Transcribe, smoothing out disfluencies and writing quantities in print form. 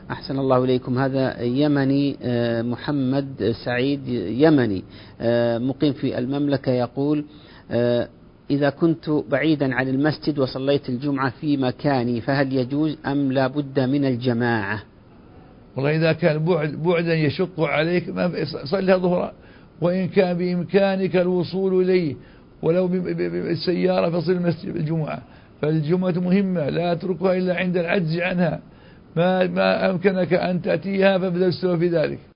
أحسن الله إليكم. هذا يمني محمد سعيد يمني مقيم في المملكة، يقول إذا كنت بعيدا عن المسجد وصليت الجمعة في مكاني فهل يجوز أم لا بد من الجماعة؟ والله إذا كان بعدا يشق عليك ما صلها ظهرا، وإن كان بإمكانك الوصول إليه ولو بالسيارة فصل المسجد الجمعة، فالجمعة مهمة لا تتركها إلا عند العجز عنها، ما أمكنك أن تأتيها فابذل السوء في ذلك.